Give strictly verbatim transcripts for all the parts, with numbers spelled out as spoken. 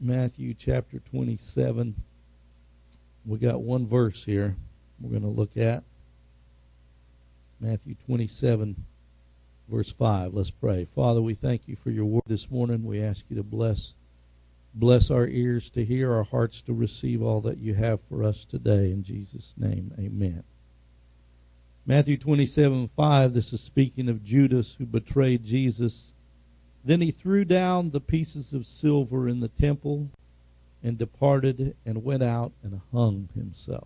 Matthew chapter twenty-seven. We got one verse here we're going to look at. Matthew twenty-seven, verse five. Let's pray. Father, we thank you for your word this morning. We ask you to bless bless our ears to hear, our hearts to receive all that you have for us today. In Jesus' name, amen. Matthew twenty-seven, five, this is speaking of Judas who betrayed Jesus. Then he threw down the pieces of silver in the temple and departed and went out and hung himself.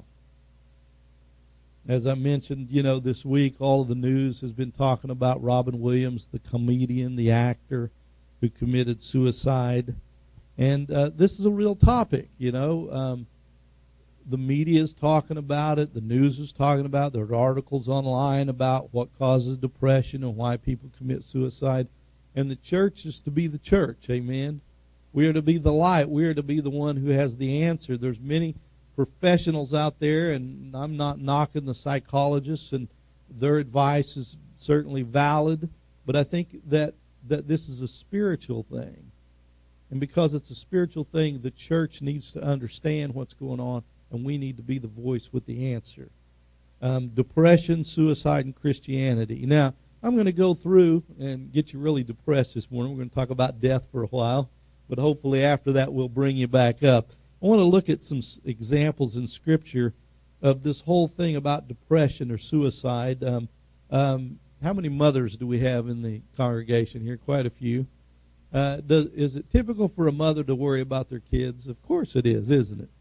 As I mentioned, you know, this week all of the news has been talking about Robin Williams, the comedian, the actor who committed suicide. And uh, this is a real topic, you know. Um, the media is talking about it. The news is talking about it. There are articles online about what causes depression and why people commit suicide. And the church is to be the church, amen. We are to be the light. We are to be the one who has the answer. There's many professionals out there, and I'm not knocking the psychologists, and their advice is certainly valid, but I think that, that this is a spiritual thing. And because it's a spiritual thing, the church needs to understand what's going on, and we need to be the voice with the answer. Um, depression, suicide, and Christianity. Now, I'm going to go through and get you really depressed this morning. We're going to talk about death for a while, but hopefully after that we'll bring you back up. I want to look at some examples in Scripture of this whole thing about depression or suicide. Um, um, how many mothers do we have in the congregation here? Quite a few. Uh, does, is it typical for a mother to worry about their kids? Of course it is, isn't it?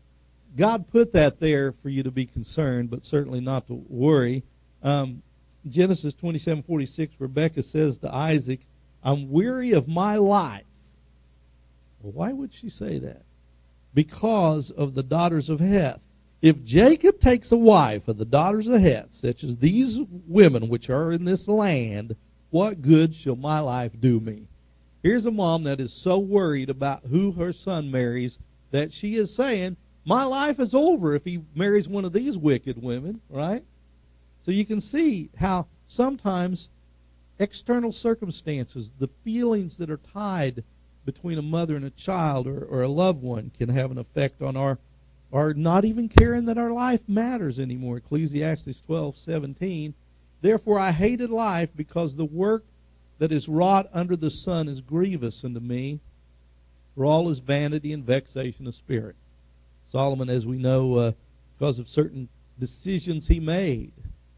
God put that there for you to be concerned, but certainly not to worry. Um, Genesis twenty-seven forty-six, Rebekah says to Isaac, I'm weary of my life. Well, why would she say that? Because of the daughters of Heth. If Jacob takes a wife of the daughters of Heth, such as these women which are in this land, what good shall my life do me? Here's a mom that is so worried about who her son marries that she is saying, my life is over if he marries one of these wicked women, right? So you can see how sometimes external circumstances, the feelings that are tied between a mother and a child or, or a loved one can have an effect on our, our not even caring that our life matters anymore. Ecclesiastes twelve seventeen, therefore I hated life because the work that is wrought under the sun is grievous unto me, for all is vanity and vexation of spirit. Solomon, as we know, uh, because of certain decisions he made,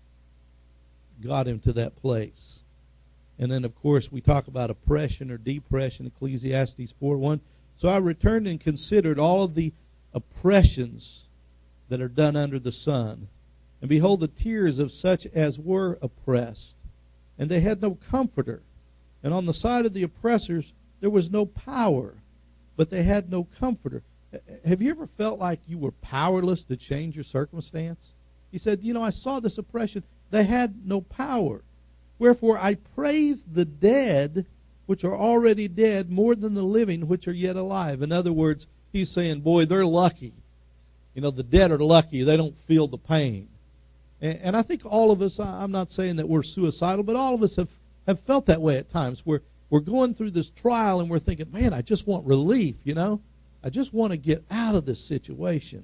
got him to that place. And then, of course, we talk about oppression or depression, Ecclesiastes four one. So I returned and considered all of the oppressions that are done under the sun. And behold, the tears of such as were oppressed. And they had no comforter. And on the side of the oppressors there was no power, but they had no comforter. Have you ever felt like you were powerless to change your circumstance? He said, you know, I saw this oppression. They had no power. Wherefore I praise the dead which are already dead more than the living which are yet alive. In other words, he's saying, boy, they're lucky. You know, the dead are lucky. They don't feel the pain. And, and I think all of us, I'm not saying that we're suicidal, but all of us have, have felt that way at times. We're, we're going through this trial and we're thinking, man, I just want relief, you know. I just want to get out of this situation.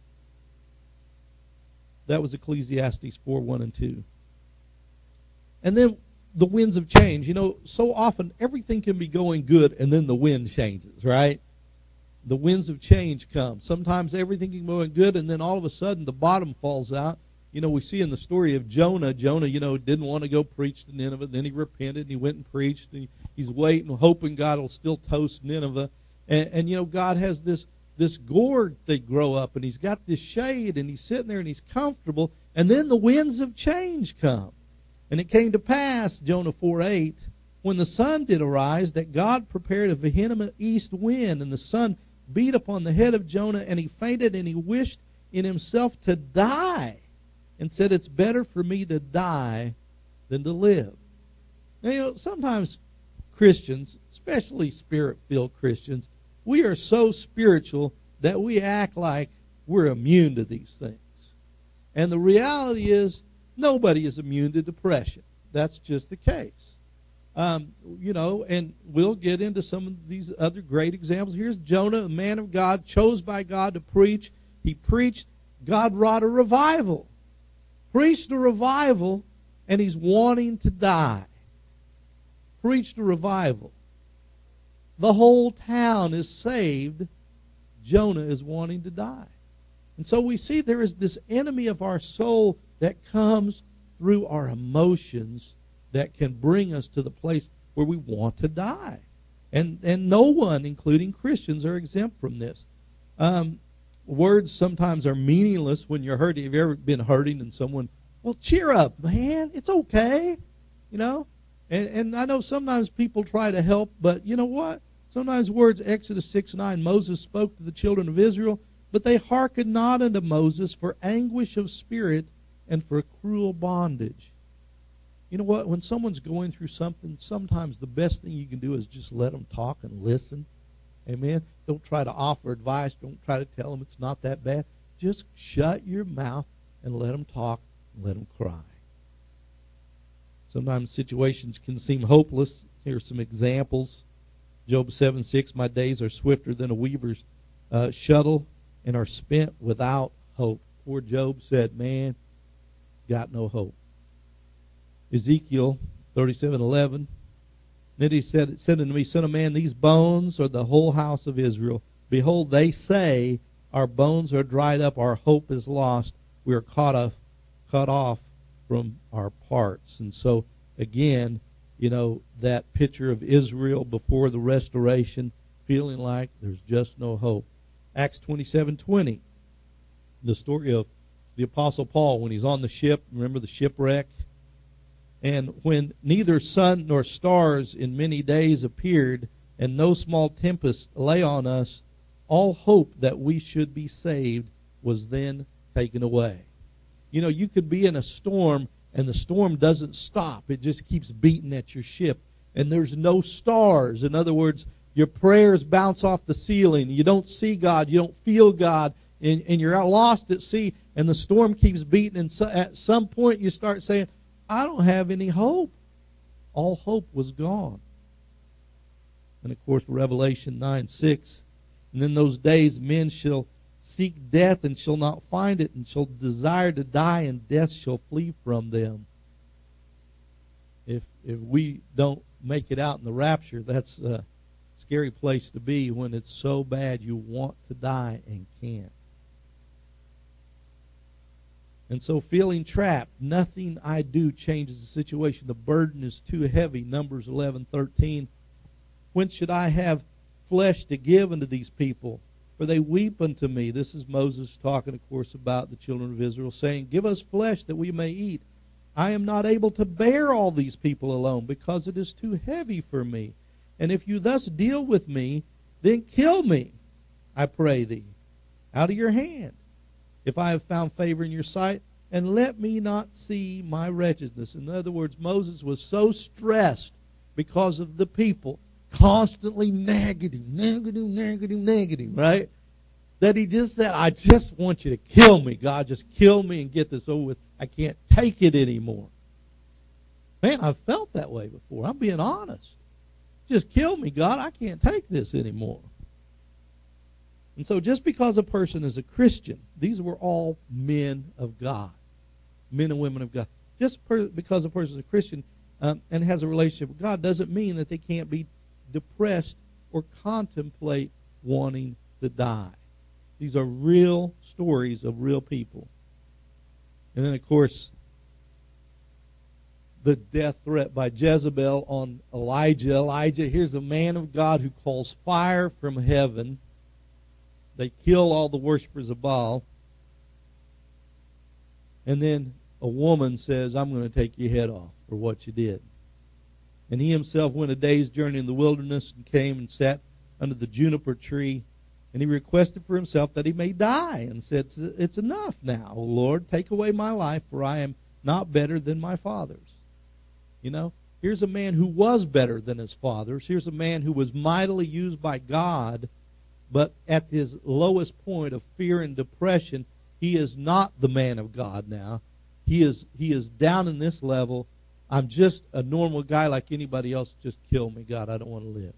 That was Ecclesiastes four one and two. And then the winds of change. You know, so often everything can be going good and then the wind changes, right? The winds of change come. Sometimes everything can be going good and then all of a sudden the bottom falls out. You know, we see in the story of Jonah, Jonah, you know, didn't want to go preach to Nineveh. Then he repented and he went and preached. And he's waiting, hoping God will still toast Nineveh. And, and you know, God has this, this gourd that grow up and he's got this shade and he's sitting there and he's comfortable. And then the winds of change come. And it came to pass, Jonah four eight, when the sun did arise, that God prepared a vehement east wind, and the sun beat upon the head of Jonah, and he fainted, and he wished in himself to die, and said, it's better for me to die than to live. Now, you know, sometimes Christians, especially Spirit-filled Christians, we are so spiritual that we act like we're immune to these things. And the reality is, nobody is immune to depression. That's just the case. Um, you know, and we'll get into some of these other great examples. Here's Jonah, a man of God, chose by God to preach. He preached. God wrought a revival. Preached a revival, and he's wanting to die. Preached a revival. The whole town is saved. Jonah is wanting to die. And so we see there is this enemy of our soul that comes through our emotions that can bring us to the place where we want to die. And and no one, including Christians, are exempt from this. Um, words sometimes are meaningless when you're hurting. Have you ever been hurting and someone, well, cheer up, man, it's okay, you know? And, and I know sometimes people try to help, but you know what? Sometimes words, Exodus six nine, Moses spoke to the children of Israel, but they hearkened not unto Moses for anguish of spirit and for cruel bondage. You know what? When someone's going through something, sometimes the best thing you can do is just let them talk and listen. Amen? Don't try to offer advice. Don't try to tell them it's not that bad. Just shut your mouth and let them talk and let them cry. Sometimes situations can seem hopeless. Here are some examples. Job seven six, my days are swifter than a weaver's uh, shuttle and are spent without hope. Poor Job said, man, got no hope. Ezekiel thirty-seven eleven. Then he said, said unto me, Son of man, these bones are the whole house of Israel. Behold, they say, our bones are dried up, our hope is lost. We are cut off, cut off from our parts. And so, again, you know, that picture of Israel before the restoration, feeling like there's just no hope. Acts twenty-seven twenty. The story of the Apostle Paul when he's on the ship. Remember the shipwreck? And when neither sun nor stars in many days appeared, and no small tempest lay on us, all hope that we should be saved was then taken away. You know, you could be in a storm, and the storm doesn't stop. It just keeps beating at your ship. And there's no stars. In other words, your prayers bounce off the ceiling. You don't see God. You don't feel God. And, and you're lost at sea, and the storm keeps beating. And so at some point you start saying, I don't have any hope. All hope was gone. And of course, Revelation nine six. And in those days men shall seek death and shall not find it, and shall desire to die, and death shall flee from them. If if we don't make it out in the rapture, that's a scary place to be when it's so bad you want to die and can't. And so feeling trapped, nothing I do changes the situation. The burden is too heavy. Numbers eleven thirteen. When should I have flesh to give unto these people? For they weep unto me. This is Moses talking, of course, about the children of Israel, saying, give us flesh that we may eat. I am not able to bear all these people alone, because it is too heavy for me. And if you thus deal with me, then kill me, I pray thee, out of your hand, if I have found favor in your sight, and let me not see my wretchedness. In other words, Moses was so stressed because of the people, constantly negative, negative, negative, negative, right? That he just said, I just want you to kill me, God. Just kill me and get this over with. I can't take it anymore. Man, I've felt that way before. I'm being honest. Just kill me, God. I can't take this anymore. And so just because a person is a Christian, these were all men of God, men and women of God. Just per, because a person is a Christian um, and has a relationship with God doesn't mean that they can't be depressed or contemplate wanting to die. These are real stories of real people. And then, of course, the death threat by Jezebel on Elijah. Elijah, here's a man of God who calls fire from heaven. They kill all the worshipers of Baal. And then a woman says, I'm going to take your head off for what you did. And he himself went a day's journey in the wilderness and came and sat under the juniper tree. And he requested for himself that he may die and said, it's enough now, O Lord. Take away my life, for I am not better than my fathers. You know, here's a man who was better than his fathers. Here's a man who was mightily used by God. But at his lowest point of fear and depression, he is not the man of God now. He is he is down in this level. I'm just a normal guy like anybody else. Just kill me, God. I don't want to live.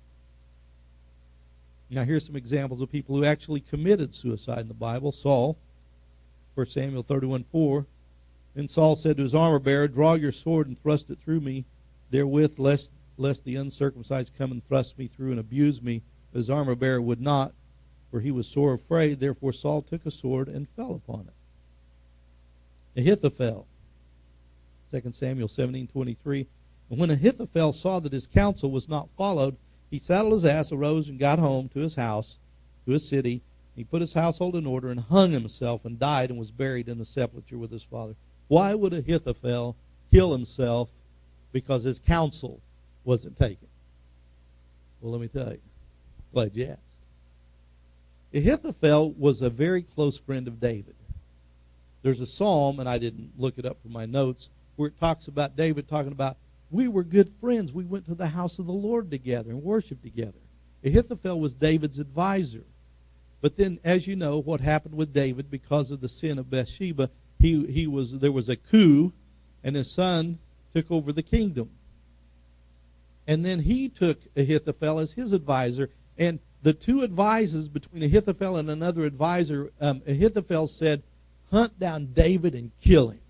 Now, here's some examples of people who actually committed suicide in the Bible. Saul, First Samuel thirty-one four. Then Saul said to his armor bearer, draw your sword and thrust it through me therewith, lest, lest the uncircumcised come and thrust me through and abuse me. But his armor bearer would not, for he was sore afraid. Therefore Saul took a sword and fell upon it. Ahithophel, Second Samuel seventeen twenty-three. And when Ahithophel saw that his counsel was not followed, he saddled his ass, arose, and got home to his house, to his city. He put his household in order and hung himself and died and was buried in the sepulchre with his father. Why would Ahithophel kill himself? Because his counsel wasn't taken. Well, let me tell you. Glad you asked. Ahithophel was a very close friend of David. There's a psalm, and I didn't look it up from my notes, where it talks about David talking about, we were good friends. We went to the house of the Lord together and worshiped together. Ahithophel was David's advisor. But then, as you know, what happened with David because of the sin of Bathsheba, he, he was there was a coup, and his son took over the kingdom. And then he took Ahithophel as his advisor, and the two advisors between Ahithophel and another advisor, um, Ahithophel said, hunt down David and kill him.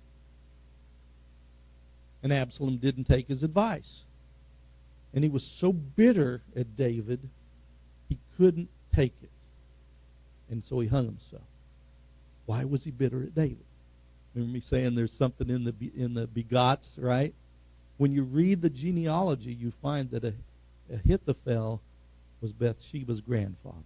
And Absalom didn't take his advice. And he was so bitter at David, he couldn't take it. And so he hung himself. Why was he bitter at David? Remember me saying there's something in the in the begots, right? When you read the genealogy, you find that Ahithophel was Bathsheba's grandfather.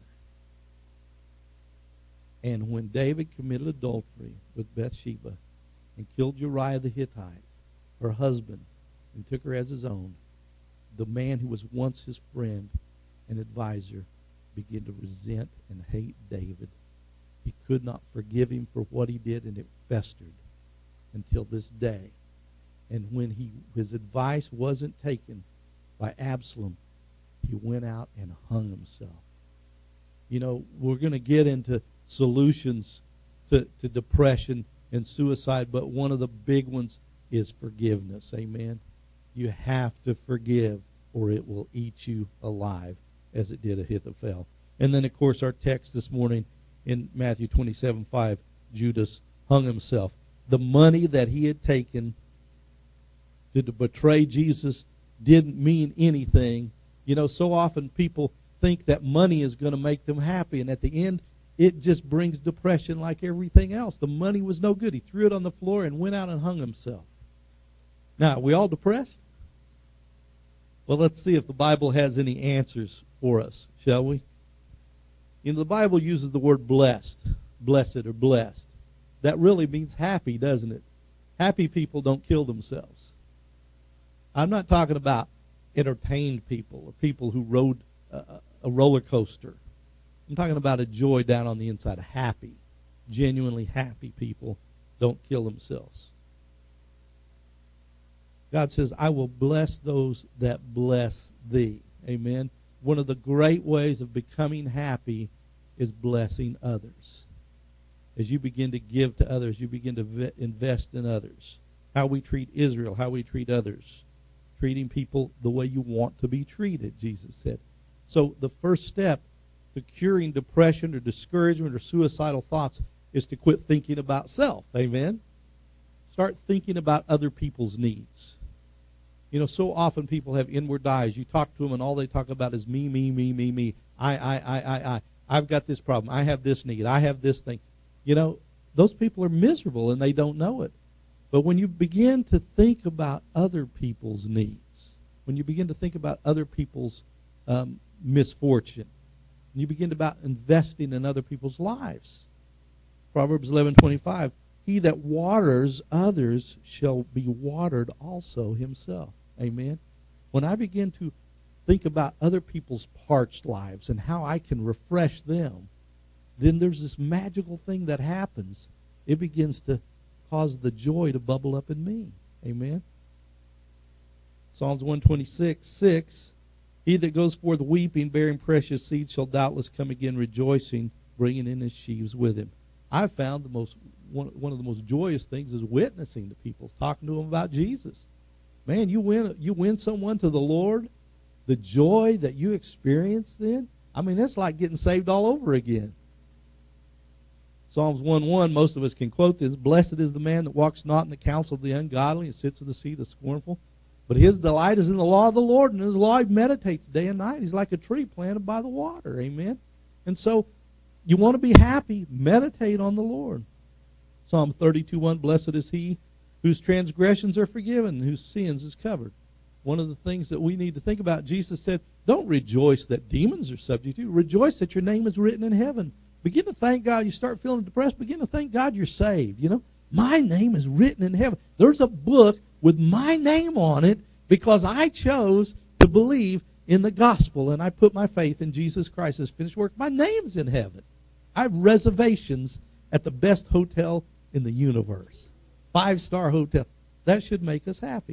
And when David committed adultery with Bathsheba and killed Uriah the Hittite, her husband, and took her as his own, the man who was once his friend and advisor began to resent and hate David. He could not forgive him for what he did, and it festered until this day. And when he his advice wasn't taken by Absalom, he went out and hung himself. You know, we're going to get into solutions to, to depression and suicide, but one of the big ones is forgiveness. Amen? You have to forgive, or it will eat you alive, as it did Ahithophel. And then, of course, our text this morning in Matthew twenty-seven five, Judas hung himself. The money that he had taken to, to betray Jesus didn't mean anything. You know, so often people think that money is going to make them happy, and at the end, it just brings depression like everything else. The money was no good. He threw it on the floor and went out and hung himself. Now, are we all depressed? Well, let's see if the Bible has any answers for us, shall we? You know, the Bible uses the word blessed, blessed or blessed. That really means happy, doesn't it? Happy people don't kill themselves. I'm not talking about entertained people or people who rode a, a roller coaster. I'm talking about a joy down on the inside. Happy, genuinely happy people don't kill themselves. God says, I will bless those that bless thee. Amen. One of the great ways of becoming happy is blessing others. As you begin to give to others, you begin to invest in others. How we treat Israel, how we treat others. Treating people the way you want to be treated, Jesus said. So the first step to curing depression or discouragement or suicidal thoughts is to quit thinking about self. Amen? Start thinking about other people's needs. You know, so often people have inward eyes. You talk to them and all they talk about is me, me, me, me, me. I, I, I, I, I. I've got this problem. I have this need. I have this thing. You know, those people are miserable and they don't know it. But when you begin to think about other people's needs, when you begin to think about other people's um, misfortune, and you begin about investing in other people's lives. Proverbs eleven twenty-five, he that waters others shall be watered also himself. Amen. When I begin to think about other people's parched lives and how I can refresh them, then there's this magical thing that happens. It begins to cause the joy to bubble up in me. Amen. Psalms one twenty-six, six, he that goes forth weeping, bearing precious seed, shall doubtless come again rejoicing, bringing in his sheaves with him. I've found the most one, one of the most joyous things is witnessing to people, talking to them about Jesus. Man, you win you win someone to the Lord, the joy that you experience then, I mean, it's like getting saved all over again. Psalms one one, most of us can quote this. Blessed is the man that walks not in the counsel of the ungodly and sits in the seat of the scornful. But his delight is in the law of the Lord, and his law he meditates day and night. He's like a tree planted by the water. Amen. And so you want to be happy, meditate on the Lord. Psalm thirty-two one, blessed is he whose transgressions are forgiven, whose sins is covered. One of the things that we need to think about, Jesus said, don't rejoice that demons are subject to you. Rejoice that your name is written in heaven. Begin to thank God. You start feeling depressed, begin to thank God you're saved. You know, my name is written in heaven. There's a book with my name on it because I chose to believe in the gospel and I put my faith in Jesus Christ's finished work. My name's in heaven. I have reservations at the best hotel in the universe. Five-star hotel. That should make us happy.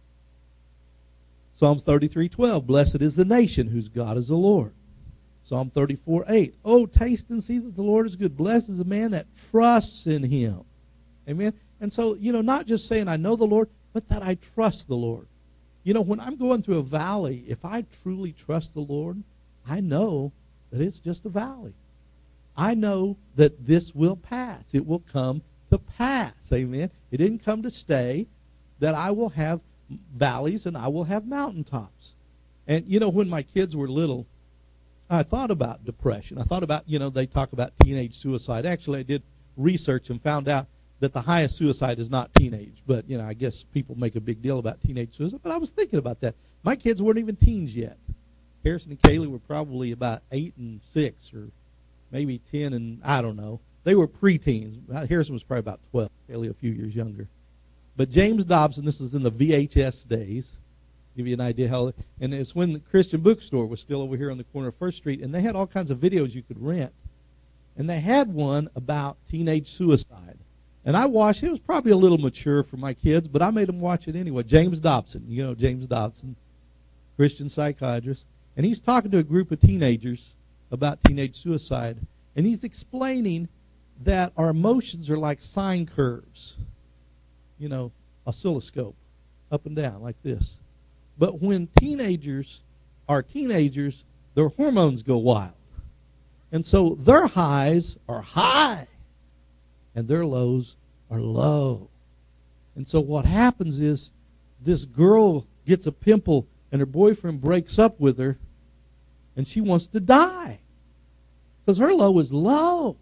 Psalms thirty-three twelve, blessed is the nation whose God is the Lord. Psalm thirty-four eight, oh, taste and see that the Lord is good. Blessed is the man that trusts in him. Amen? And so, you know, not just saying I know the Lord, but that I trust the Lord. You know, when I'm going through a valley, if I truly trust the Lord, I know that it's just a valley. I know that this will pass. It will come to pass. Amen? It didn't come to stay, that I will have valleys and I will have mountaintops. And, you know, when my kids were little, I thought about depression. I thought about, you know, they talk about teenage suicide. Actually, I did research and found out that the highest suicide is not teenage. But, you know, I guess people make a big deal about teenage suicide. But I was thinking about that. My kids weren't even teens yet. Harrison and Kaylee were probably about eight and six or maybe ten and I don't know. They were preteens. Harrison was probably about twelve. Kaylee a few years younger. But James Dobson, this is in the V H S days, give you an idea how, and it's when the Christian bookstore was still over here on the corner of First Street, and they had all kinds of videos you could rent. And they had one about teenage suicide. And I watched it. It was probably a little mature for my kids, but I made them watch it anyway. James Dobson, you know James Dobson, Christian psychiatrist. And he's talking to a group of teenagers about teenage suicide. And he's explaining that our emotions are like sine curves. You know, oscilloscope, up and down like this. But when teenagers are teenagers, their hormones go wild. And so their highs are high, and their lows are low. And so what happens is this girl gets a pimple, and her boyfriend breaks up with her, and she wants to die because her low is low.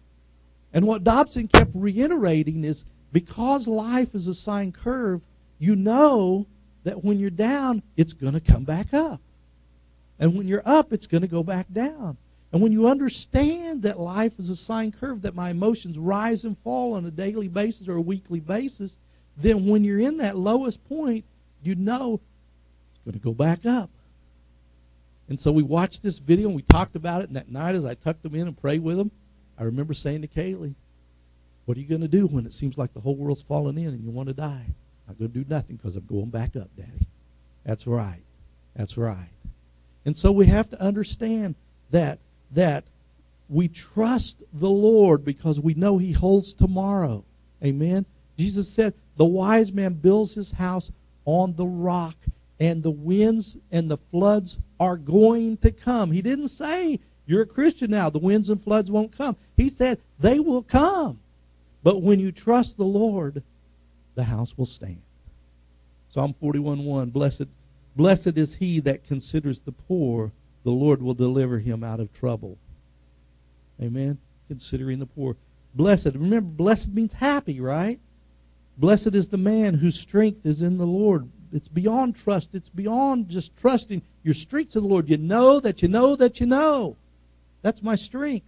And what Dobson kept reiterating is, because life is a sine curve, you know that when you're down, it's going to come back up. And when you're up, it's going to go back down. And when you understand that life is a sine curve, that my emotions rise and fall on a daily basis or a weekly basis, then when you're in that lowest point, you know it's going to go back up. And so we watched this video and we talked about it, and that night as I tucked them in and prayed with them, I remember saying to Kaylee, what are you going to do when it seems like the whole world's falling in and you want to die? I'm going to do nothing because I'm going back up, Daddy. That's right. That's right. And so we have to understand that that we trust the Lord because we know he holds tomorrow. Amen? Jesus said, the wise man builds his house on the rock, and the winds and the floods are going to come. He didn't say, you're a Christian now, the winds and floods won't come. He said, they will come. But when you trust the Lord, the house will stand. Psalm forty-one one, blessed, blessed is he that considers the poor, the Lord will deliver him out of trouble. Amen? Considering the poor. Blessed, remember, blessed means happy, right? Blessed is the man whose strength is in the Lord. It's beyond trust. It's beyond just trusting. Your strength's in the Lord. You know that you know that you know. That's my strength.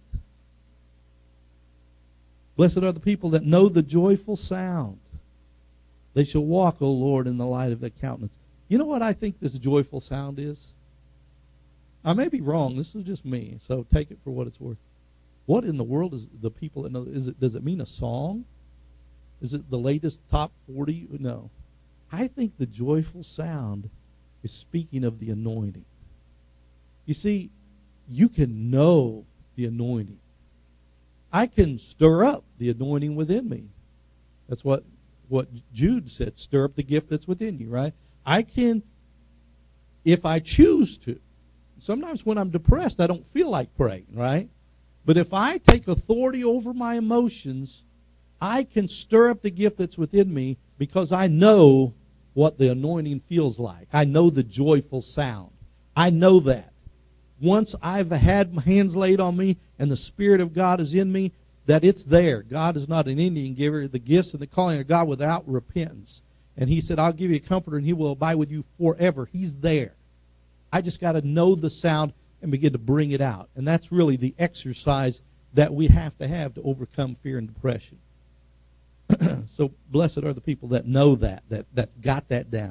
Blessed are the people that know the joyful sound. They shall walk, O Lord, in the light of thy countenance. You know what I think this joyful sound is? I may be wrong. This is just me, so take it for what it's worth. What in the world is the people that know? Is it, does it mean a song? Is it the latest top forty? No. I think the joyful sound is speaking of the anointing. You see, you can know the anointing. I can stir up the anointing within me. That's what, what Jude said, stir up the gift that's within you, right? I can, if I choose to. Sometimes when I'm depressed, I don't feel like praying, right? But if I take authority over my emotions, I can stir up the gift that's within me because I know what the anointing feels like. I know the joyful sound. I know that. Once I've had my hands laid on me and the Spirit of God is in me, that it's there. God is not an Indian giver. The gifts and the calling of God without repentance. And he said, I'll give you a comforter and he will abide with you forever. He's there. I just got to know the sound and begin to bring it out. And that's really the exercise that we have to have to overcome fear and depression. So blessed are the people that know that, that, that got that down.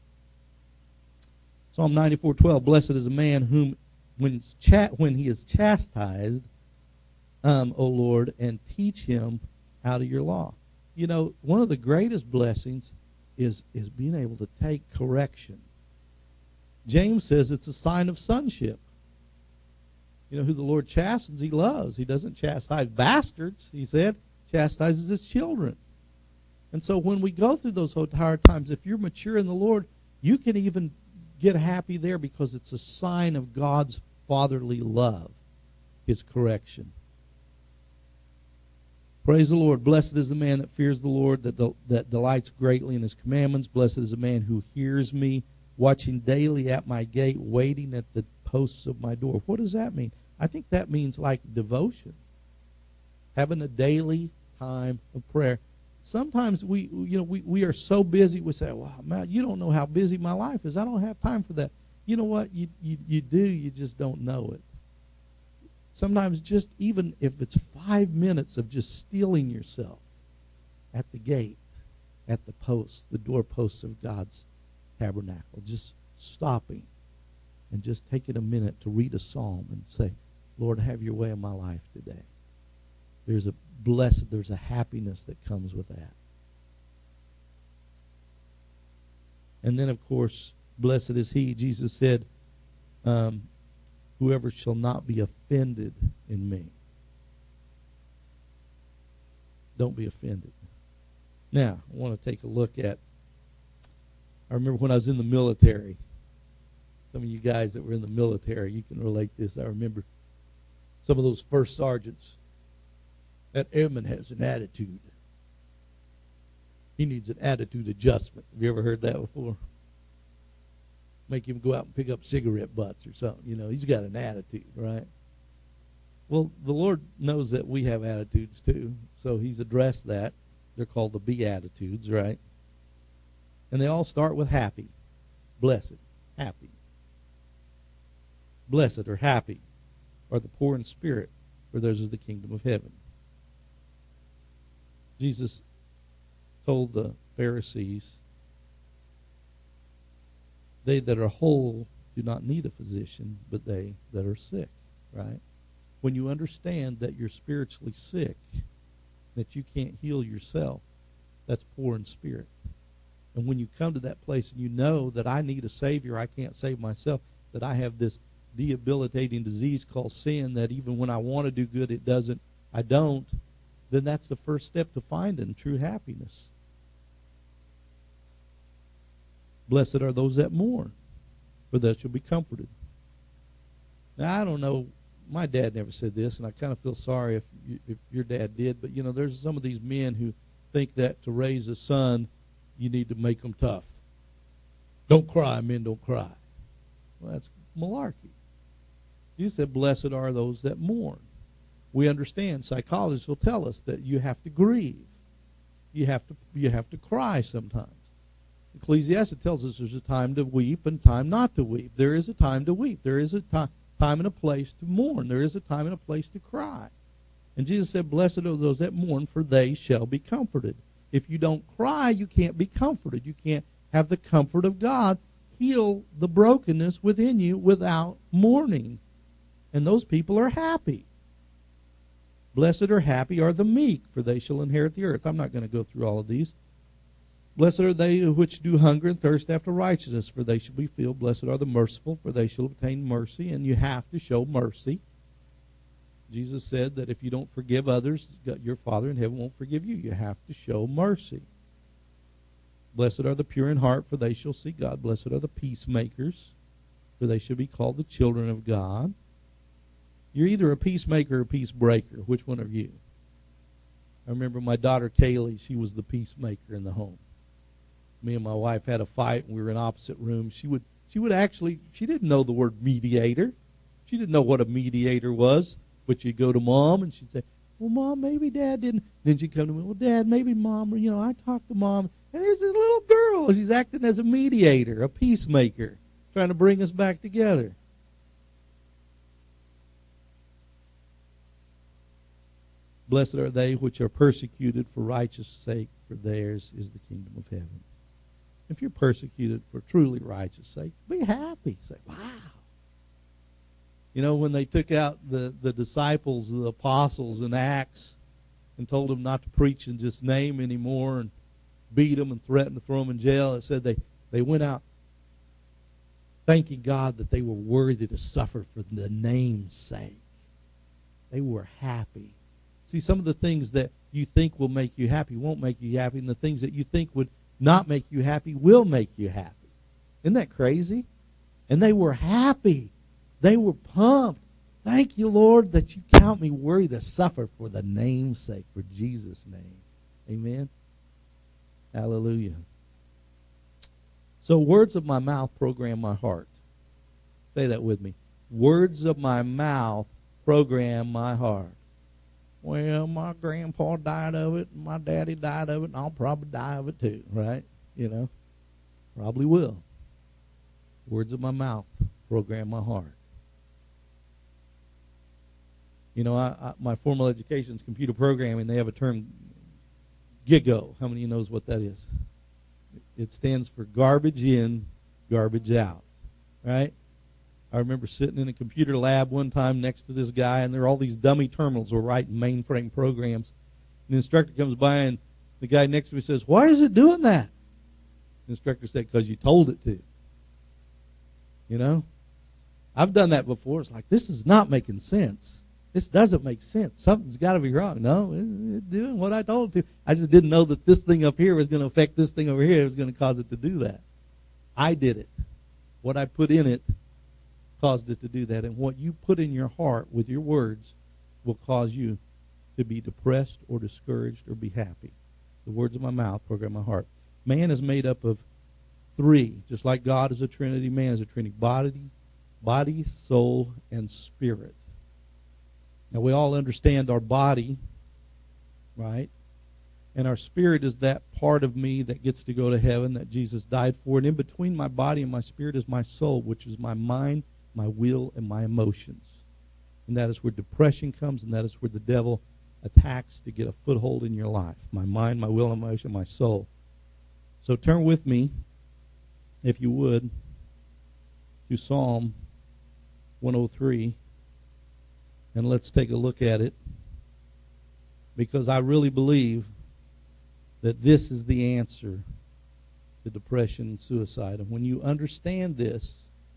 Psalm ninety-four twelve, blessed is a man whom when, cha- when he is chastised, um, O Lord, and teach him out of your law. You know, one of the greatest blessings is, is being able to take correction. James says it's a sign of sonship. You know, who the Lord chastens, he loves. He doesn't chastise bastards, he said, chastises his children. And so when we go through those hard times, if you're mature in the Lord, you can even get happy there because it's a sign of God's fatherly love, his correction. Praise the Lord. Blessed is the man that fears the Lord, that, del- that delights greatly in his commandments. Blessed is the man who hears me, watching daily at my gate, waiting at the posts of my door. What does that mean? I think that means like devotion. Having a daily time of prayer. Sometimes we, you know, we, we are so busy, we say, well, man, you don't know how busy my life is. I don't have time for that. You know what? You, you, you do, you just don't know it. Sometimes just even if it's five minutes of just steeling yourself at the gate, at the posts, the doorposts of God's tabernacle, just stopping and just taking a minute to read a psalm and say, Lord, have your way in my life today. There's a blessed, there's a happiness that comes with that. And then, of course, blessed is he. Jesus said, um, whoever shall not be offended in me. Don't be offended. Now, I want to take a look at, I remember when I was in the military, some of you guys that were in the military, you can relate this. I remember some of those first sergeants. That airman has an attitude. He needs an attitude adjustment. Have you ever heard that before? Make him go out and pick up cigarette butts or something. You know, he's got an attitude, right? Well, the Lord knows that we have attitudes too, so he's addressed that. They're called the Beatitudes, right? And they all start with happy. Blessed, happy. Blessed or happy are the poor in spirit, for theirs is the kingdom of heaven. Jesus told the Pharisees, they that are whole do not need a physician, but they that are sick, right? When you understand that you're spiritually sick, that you can't heal yourself, that's poor in spirit. And when you come to that place and you know that I need a Savior, I can't save myself, that I have this debilitating disease called sin, that even when I want to do good, it doesn't, I don't, then that's the first step to finding true happiness. Blessed are those that mourn, for they shall be comforted. Now, I don't know, my dad never said this, and I kind of feel sorry if you, if your dad did, but, you know, there's some of these men who think that to raise a son, you need to make them tough. Don't cry, men don't cry. Well, that's malarkey. You said, blessed are those that mourn. We understand, psychologists will tell us that you have to grieve. You have to, you have to cry sometimes. Ecclesiastes tells us there's a time to weep and time not to weep. There is a time to weep. There is a time, time and a place to mourn. There is a time and a place to cry. And Jesus said, blessed are those that mourn, for they shall be comforted. If you don't cry, you can't be comforted. You can't have the comfort of God heal the brokenness within you without mourning. And those people are happy. Blessed or happy are the meek, for they shall inherit the earth. I'm not going to go through all of these. Blessed are they which do hunger and thirst after righteousness, for they shall be filled. Blessed are the merciful, for they shall obtain mercy. And you have to show mercy. Jesus said that if you don't forgive others, your Father in heaven won't forgive you. You have to show mercy. Blessed are the pure in heart, for they shall see God. Blessed are the peacemakers, for they shall be called the children of God. You're either a peacemaker or a peace breaker. Which one are you? I remember my daughter Kaylee, she was the peacemaker in the home. Me and my wife had a fight, and we were in opposite rooms. She would, she would actually, she didn't know the word mediator. She didn't know what a mediator was. But she'd go to Mom, and she'd say, well, Mom, maybe Dad didn't. Then she'd come to me, well, Dad, maybe Mom, you know, I talked to Mom. And there's this little girl. She's acting as a mediator, a peacemaker, trying to bring us back together. Blessed are they which are persecuted for righteous sake, for theirs is the kingdom of heaven. If you're persecuted for truly righteous sake, be happy. Say, wow. You know, when they took out the, the disciples, the apostles in Acts, and told them not to preach in just name anymore, and beat them and threatened to throw them in jail, it said they, they went out thanking God that they were worthy to suffer for the name's sake. They were happy. See, some of the things that you think will make you happy won't make you happy, and the things that you think would not make you happy will make you happy. Isn't that crazy? And they were happy. They were pumped. Thank you, Lord, that you count me worthy to suffer for the name's sake, for Jesus' name. Amen? Hallelujah. So words of my mouth program my heart. Say that with me. Words of my mouth program my heart. Well, my grandpa died of it, and my daddy died of it, and I'll probably die of it too, right? You know, probably will. Words of my mouth program my heart. You know, I, I, my formal education is computer programming. They have a term, GIGO. How many of you knows what that is? It stands for garbage in, garbage out, right? I remember sitting in a computer lab one time next to this guy, and there are all these dummy terminals who are writing mainframe programs. And the instructor comes by, and the guy next to me says, why is it doing that? The instructor said, because you told it to. You know? I've done that before. It's like, this is not making sense. This doesn't make sense. Something's got to be wrong. No, it, it's doing what I told it to. I just didn't know that this thing up here was going to affect this thing over here. It was going to cause it to do that. I did it. What I put in it caused it to do that. And what you put in your heart with your words will cause you to be depressed or discouraged or be happy. The words of my mouth program my heart. Man is made up of three. Just like God is a Trinity, man is a Trinity. Body, body, soul, and spirit. Now we all understand our body, right? And our spirit is that part of me that gets to go to heaven that Jesus died for. And in between my body and my spirit is my soul, which is my mind, my will, and my emotions. And that is where depression comes, and that is where the devil attacks to get a foothold in your life. My mind, my will, and emotion, my soul. So turn with me, if you would, to Psalm one oh three, and let's take a look at it, because I really believe that this is the answer to depression and suicide. And when you understand this,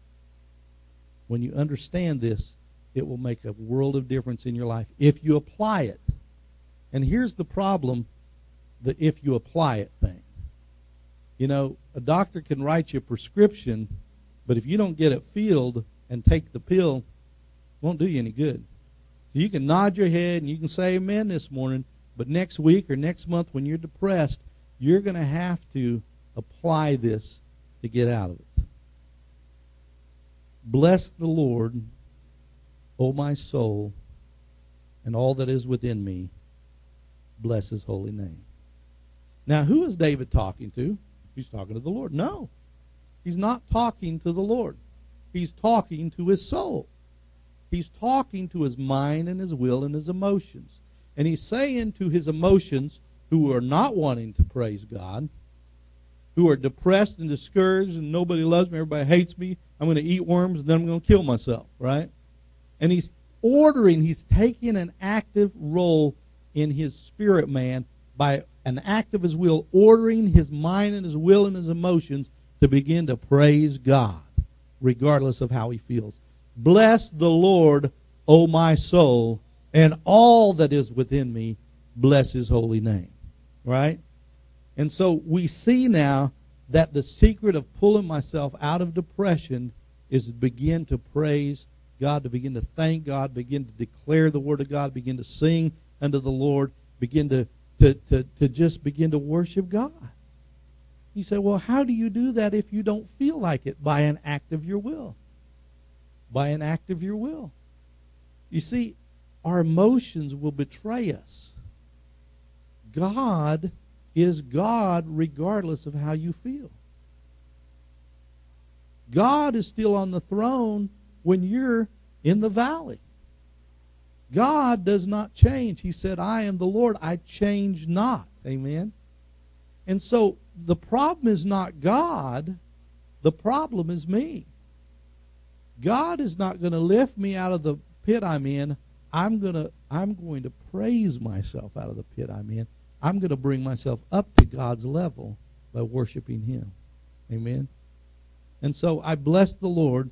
when you understand this, it will make a world of difference in your life if you apply it. And here's the problem, the if you apply it thing. You know, a doctor can write you a prescription, but if you don't get it filled and take the pill, it won't do you any good. So you can nod your head and you can say amen this morning, but next week or next month when you're depressed, you're going to have to apply this to get out of it. Bless the Lord, O my soul, and all that is within me. Bless his holy name. Now, who is David talking to? He's talking to the Lord. No, he's not talking to the Lord. He's talking to his soul. He's talking to his mind and his will and his emotions. And he's saying to his emotions who are not wanting to praise God, who are depressed and discouraged and nobody loves me, everybody hates me, I'm going to eat worms and then I'm going to kill myself, right? And he's ordering, he's taking an active role in his spirit man by an act of his will, ordering his mind and his will and his emotions to begin to praise God, regardless of how he feels. Bless the Lord, O my soul, and all that is within me bless his holy name. Right? And so we see now that the secret of pulling myself out of depression is to begin to praise God, to begin to thank God, begin to declare the word of God, begin to sing unto the Lord, begin to, to, to, to just begin to worship God. You say, well, how do you do that if you don't feel like it? By an act of your will. By an act of your will. You see, our emotions will betray us. God is God regardless of how you feel. God is still on the throne when you're in the valley. God does not change. He said, I am the Lord, I change not. Amen. And so the problem is not God, the problem is me. God is not going to lift me out of the pit I'm in. I'm going to I'm going to praise myself out of the pit I'm in. I'm going to bring myself up to God's level by worshiping him. Amen. And so I bless the Lord.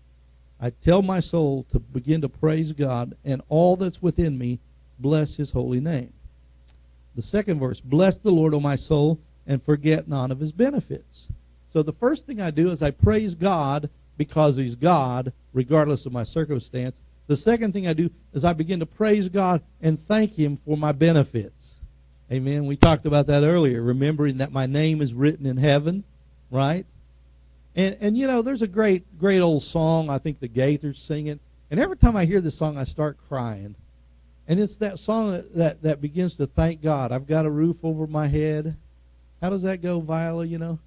I tell my soul to begin to praise God, and all that's within me, bless his holy name. The second verse, bless the Lord, O my soul, and forget none of his benefits. So the first thing I do is I praise God because he's God, regardless of my circumstance. The second thing I do is I begin to praise God and thank him for my benefits. Amen. We talked about that earlier, remembering that my name is written in heaven, right? And, and you know, there's a great, great old song, I think the Gaithers sing it. And every time I hear this song, I start crying. And it's that song that, that, that begins to thank God. I've got a roof over my head. How does that go, Viola, you know?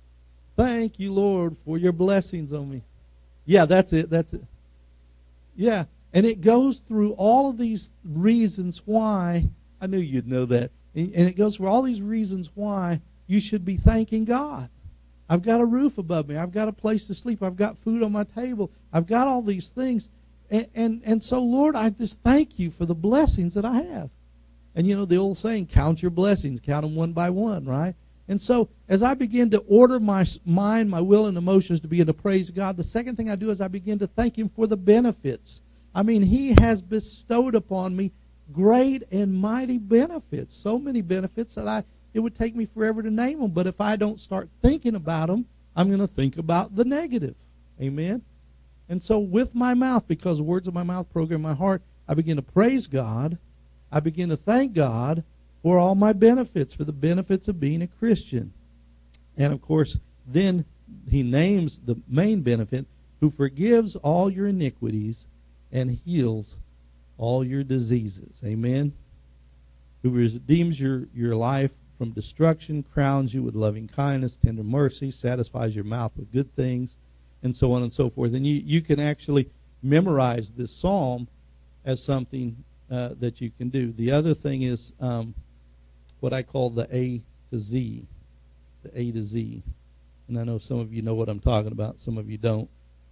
Thank you, Lord, for your blessings on me. Yeah, that's it, that's it. Yeah, and it goes through all of these reasons why. I knew you'd know that. And it goes through all these reasons why you should be thanking God. I've got a roof above me. I've got a place to sleep. I've got food on my table. I've got all these things. And, and, and so, Lord, I just thank you for the blessings that I have. And, you know, the old saying, count your blessings, count them one by one, right? And so as I begin to order my mind, my will, and emotions to begin to praise God, the second thing I do is I begin to thank him for the benefits. I mean, he has bestowed upon me great and mighty benefits, so many benefits that I it would take me forever to name them. But if I don't start thinking about them, I'm going to think about the negative. Amen? And so with my mouth, because the words of my mouth program my heart, I begin to praise God. I begin to thank God for all my benefits, for the benefits of being a Christian. And, of course, then he names the main benefit, who forgives all your iniquities and heals all your diseases. Amen? Who redeems your, your life from destruction, crowns you with loving kindness, tender mercy, satisfies your mouth with good things, and so on and so forth. And you, you can actually memorize this psalm as something uh, that you can do. The other thing is um, what I call the A to Z, the A to Z. And I know some of you know what I'm talking about, some of you don't.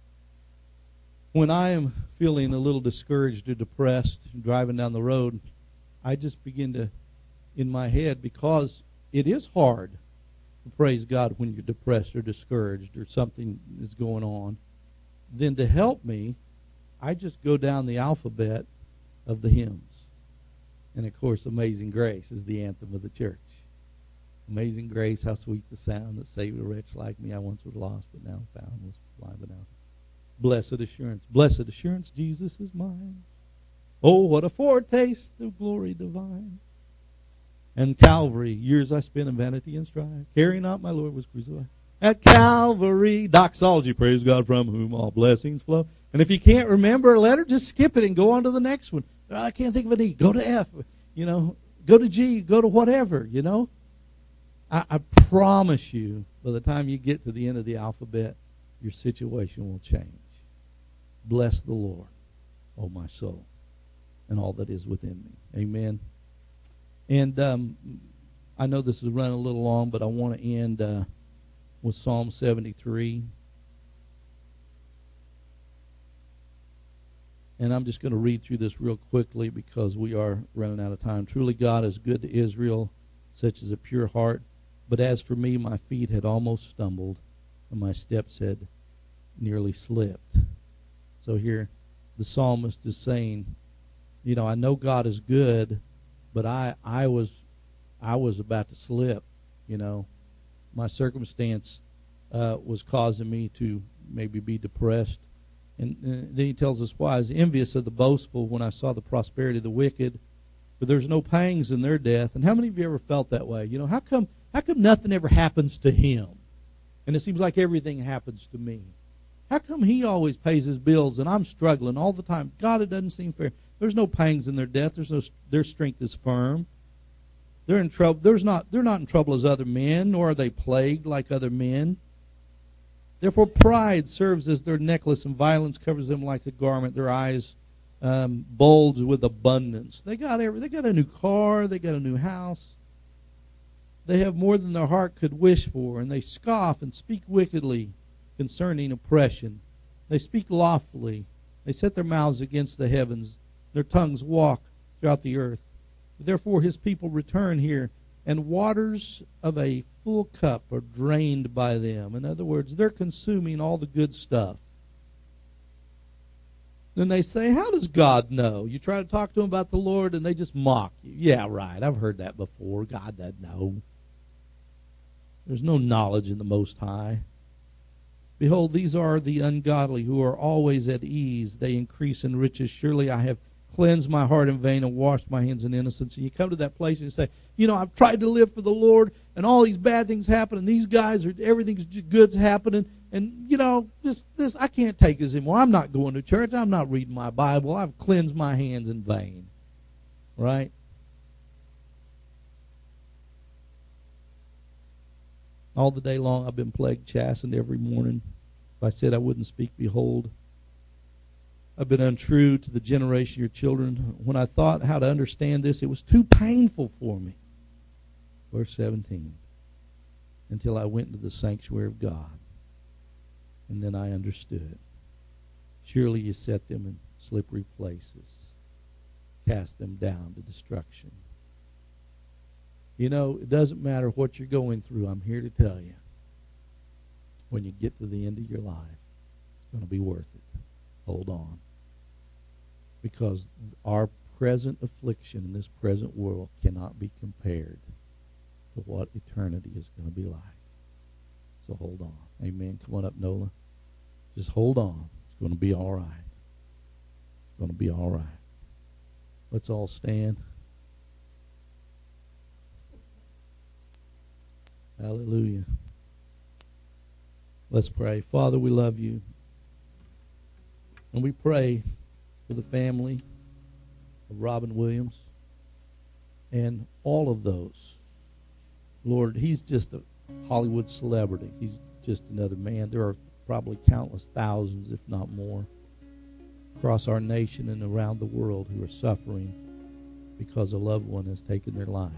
When I am feeling a little discouraged or depressed, driving down the road, I just begin to, in my head, because it is hard to praise God when you're depressed or discouraged or something is going on, then to help me, I just go down the alphabet of the hymns. And, of course, Amazing Grace is the anthem of the church. Amazing grace, how sweet the sound that saved a wretch like me. I once was lost, but now found, was blind, but now. Blessed assurance, blessed assurance, Jesus is mine. Oh, what a foretaste of glory divine. And Calvary, years I spent in vanity and strife, carrying out my Lord was crucified. At Calvary, doxology, praise God from whom all blessings flow. And if you can't remember a letter, just skip it and go on to the next one. Oh, I can't think of an E. Go to F. You know, go to G. Go to whatever, you know. I, I promise you, by the time you get to the end of the alphabet, your situation will change. Bless the Lord, O my soul, and all that is within me. Amen. And um, I know this is running a little long, but I want to end uh, with Psalm seventy-three. And I'm just going to read through this real quickly because we are running out of time. Truly God is good to Israel, such as a pure heart. But as for me, my feet had almost stumbled, and my steps had nearly slipped. So here the psalmist is saying, you know, I know God is good, but I I was I was about to slip. You know, my circumstance uh, was causing me to maybe be depressed. And uh, then he tells us why. I was envious of the boastful when I saw the prosperity of the wicked, for there's no pangs in their death. And how many of you ever felt that way? You know, how come how come nothing ever happens to him? And it seems like everything happens to me. How come he always pays his bills and I'm struggling all the time? God, it doesn't seem fair. There's no pangs in their death. There's no their strength is firm. They're in trouble. There's not they're not in trouble as other men, nor are they plagued like other men. Therefore, pride serves as their necklace, and violence covers them like a garment. Their eyes um, bulge with abundance. They got every. They got a new car. They got a new house. They have more than their heart could wish for, and they scoff and speak wickedly concerning oppression. They speak lawfully. They set their mouths against the heavens. Their tongues walk throughout the earth. Therefore, his people return here, and waters of a full cup are drained by them. In other words, they're consuming all the good stuff. Then they say, how does God know? You try to talk to them about the Lord, and they just mock you. Yeah, right, I've heard that before. God doesn't know. There's no knowledge in the Most High. Behold, these are the ungodly who are always at ease. They increase in riches. Surely I have cleansed my heart in vain and washed my hands in innocence. And you come to that place and you say, you know, I've tried to live for the Lord, and all these bad things happen, and these guys are, everything's good's happening, and, you know, this, this, I can't take this anymore. I'm not going to church. I'm not reading my Bible. I've cleansed my hands in vain. Right? All the day long I've been plagued, chastened every morning. If I said I wouldn't speak, behold, I've been untrue to the generation of your children. When I thought how to understand this, it was too painful for me. Verse seventeen. Until I went into the sanctuary of God. And then I understood. Surely you set them in slippery places. Cast them down to destruction. You know, it doesn't matter what you're going through. I'm here to tell you. When you get to the end of your life, it's going to be worth it. Hold on. Because our present affliction in this present world cannot be compared to what eternity is going to be like. So hold on. Amen. Come on up, Nola. Just hold on. It's going to be all right. It's going to be all right. Let's all stand. Hallelujah. Let's pray. Father, we love you. And we pray for the family of Robin Williams and all of those. Lord, he's just a Hollywood celebrity. He's just another man. There are probably countless thousands, if not more, across our nation and around the world who are suffering because a loved one has taken their life.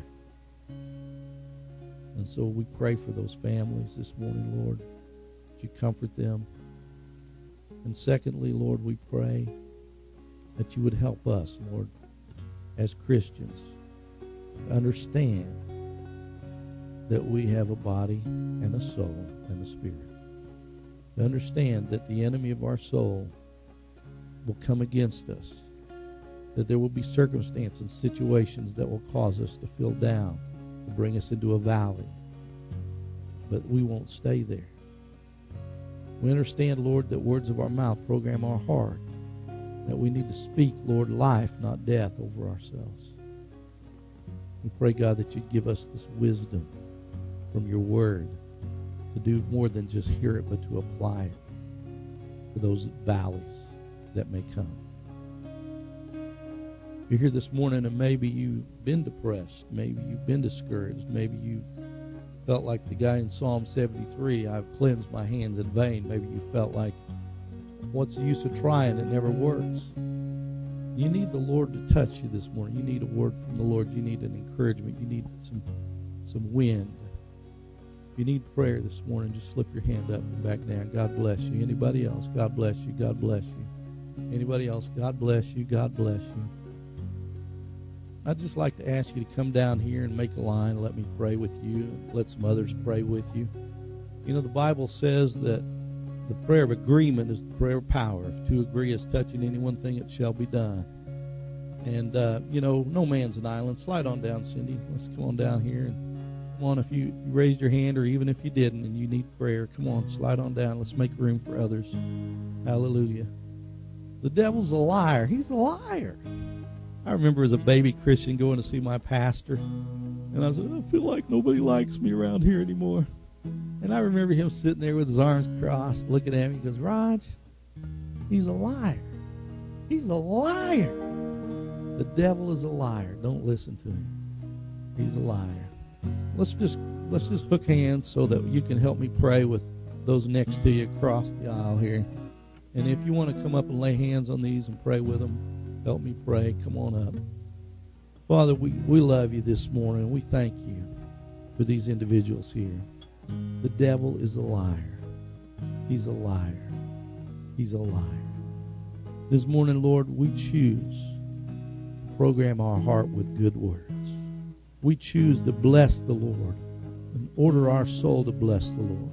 And so we pray for those families this morning, Lord, that you comfort them. And secondly, Lord, we pray that you would help us, Lord, as Christians, to understand that we have a body and a soul and a spirit. To understand that the enemy of our soul will come against us, that there will be circumstances and situations that will cause us to feel down, to bring us into a valley. But we won't stay there. We understand, Lord, that words of our mouth program our heart, that we need to speak, Lord, life, not death, over ourselves. We pray, God, that you give us this wisdom from your word to do more than just hear it, but to apply it to those valleys that may come. You're here this morning and maybe you've been depressed. Maybe you've been discouraged. Maybe you felt like the guy in Psalm seventy-three, I've cleansed my hands in vain. Maybe you felt like, what's the use of trying? It never works. You need the Lord to touch you this morning. You need a word from the Lord. You need an encouragement. You need some, some wind. If you need prayer this morning, just slip your hand up and back down. God bless you. Anybody else? God bless you. God bless you. Anybody else? God bless you. God bless you. I'd just like to ask you to come down here and make a line and let me pray with you. Let some others pray with you. You know, the Bible says that the prayer of agreement is the prayer of power. If two agree as touching any one thing, it shall be done. And, uh, you know, no man's an island. Slide on down, Cindy. Let's come on down here. And come on, if you, you raised your hand, or even if you didn't and you need prayer, come on, slide on down. Let's make room for others. Hallelujah. The devil's a liar. He's a liar. I remember as a baby Christian going to see my pastor, and I said, I feel like nobody likes me around here anymore. And I remember him sitting there with his arms crossed, looking at me. He goes, Raj, he's a liar. He's a liar. The devil is a liar. Don't listen to him. He's a liar. Let's just let's just hook hands so that you can help me pray with those next to you across the aisle here. And if you want to come up and lay hands on these and pray with them, help me pray. Come on up. Father, we, we love you this morning. We thank you for these individuals here. The devil is a liar. He's a liar. He's a liar. This morning, Lord, we choose to program our heart with good words. We choose to bless the Lord and order our soul to bless the Lord.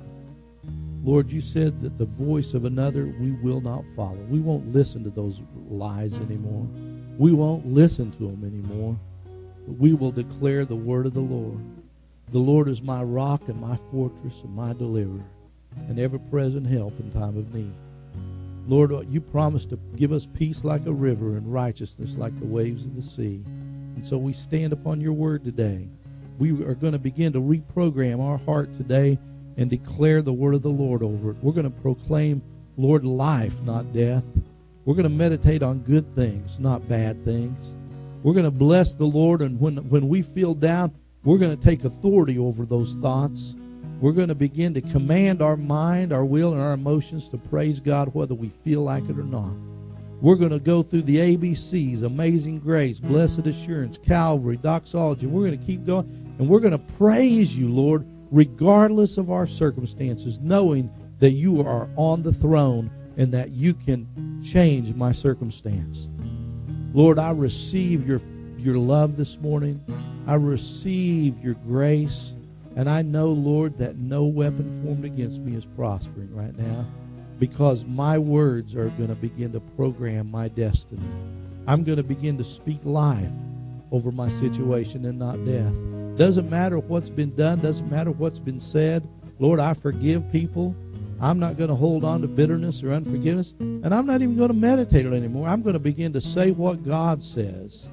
Lord, you said that the voice of another we will not follow. We won't listen to those lies anymore. We won't listen to them anymore. But we will declare the word of the Lord. The Lord is my rock and my fortress and my deliverer, and ever-present help in time of need. Lord, you promised to give us peace like a river and righteousness like the waves of the sea. And so we stand upon your word today. We are going to begin to reprogram our heart today and declare the word of the Lord over it. We're going to proclaim, Lord, life, not death. We're going to meditate on good things, not bad things. We're going to bless the Lord, and when, when we feel down, we're going to take authority over those thoughts. We're going to begin to command our mind, our will, and our emotions to praise God whether we feel like it or not. We're going to go through the A B Cs, Amazing Grace, Blessed Assurance, Calvary, Doxology. We're going to keep going, and we're going to praise you, Lord, regardless of our circumstances, knowing that you are on the throne and that you can change my circumstance. Lord, I receive your, your love this morning. I receive your grace. And I know, Lord, that no weapon formed against me is prospering right now, because my words are going to begin to program my destiny. I'm going to begin to speak life over my situation and not death. Doesn't matter what's been done. Doesn't matter what's been said. Lord, I forgive people. I'm not going to hold on to bitterness or unforgiveness. And I'm not even going to meditate on it anymore. I'm going to begin to say what God says.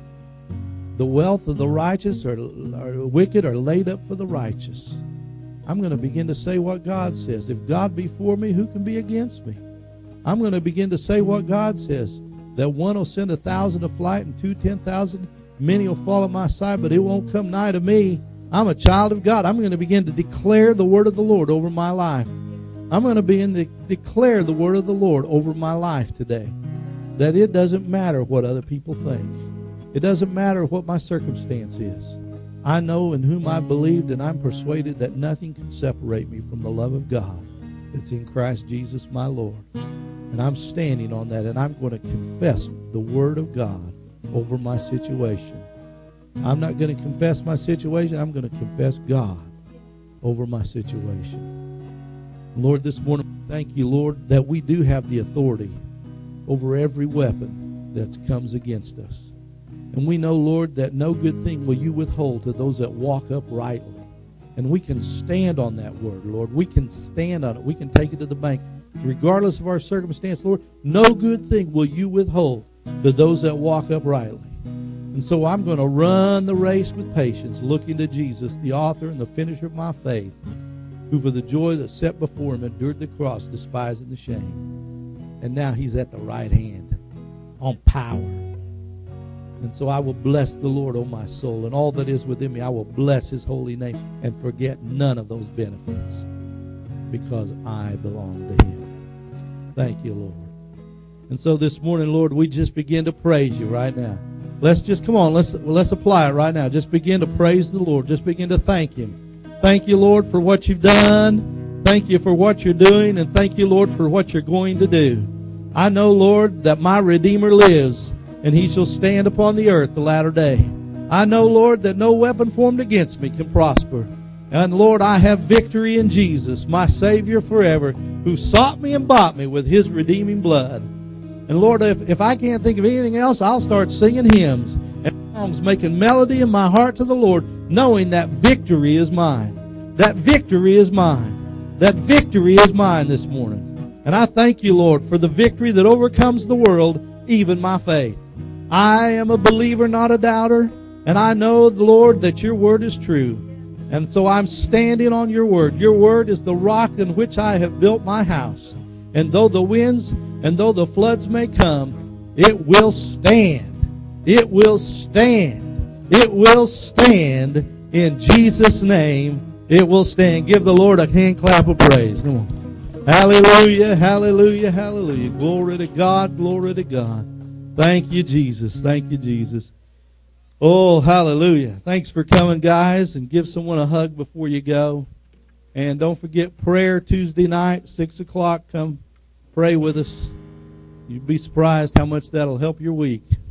The wealth of the righteous or, or wicked are laid up for the righteous. I'm going to begin to say what God says. If God be for me, who can be against me? I'm going to begin to say what God says. That one will send a thousand a flight and two ten thousand. Many will fall at my side, but it won't come nigh to me. I'm a child of God. I'm going to begin to declare the word of the Lord over my life. I'm going to begin to declare the word of the Lord over my life today. That it doesn't matter what other people think. It doesn't matter what my circumstance is. I know in whom I believed, and I'm persuaded that nothing can separate me from the love of God that's in Christ Jesus my Lord. And I'm standing on that, and I'm going to confess the word of God over my situation. I'm not going to confess my situation. I'm going to confess God over my situation. Lord, this morning, thank you, Lord, that we do have the authority over every weapon that comes against us. And we know, Lord, that no good thing will you withhold to those that walk uprightly. And we can stand on that word, Lord. We can stand on it. We can take it to the bank. Regardless of our circumstance, Lord, no good thing will you withhold to those that walk uprightly. And so I'm going to run the race with patience, looking to Jesus, the author and the finisher of my faith, who for the joy that set before him endured the cross, despising the shame. And now he's at the right hand on power. And so I will bless the Lord, O my soul, and all that is within me. I will bless his holy name and forget none of those benefits, because I belong to him. Thank you, Lord. And so this morning, Lord, we just begin to praise you right now. Let's just, come on, let's, let's apply it right now. Just begin to praise the Lord. Just begin to thank him. Thank you, Lord, for what you've done. Thank you for what you're doing. And thank you, Lord, for what you're going to do. I know, Lord, that my Redeemer lives, and he shall stand upon the earth the latter day. I know, Lord, that no weapon formed against me can prosper. And, Lord, I have victory in Jesus, my Savior forever, who sought me and bought me with his redeeming blood. And Lord, if, if I can't think of anything else, I'll start singing hymns and songs, making melody in my heart to the Lord, knowing that victory is mine. That victory is mine. That victory is mine this morning. And I thank you, Lord, for the victory that overcomes the world, even my faith. I am a believer, not a doubter, and I know, Lord, that your word is true. And so I'm standing on your word. Your word is the rock in which I have built my house. And though the winds and though the floods may come, it will stand. It will stand. It will stand in Jesus' name. It will stand. Give the Lord a hand clap of praise. Come on. Hallelujah, hallelujah, hallelujah. Glory to God, glory to God. Thank you, Jesus. Thank you, Jesus. Oh, hallelujah. Thanks for coming, guys, and give someone a hug before you go. And don't forget prayer Tuesday night, six o'clock. Come pray with us. You'd be surprised how much that'll help your week.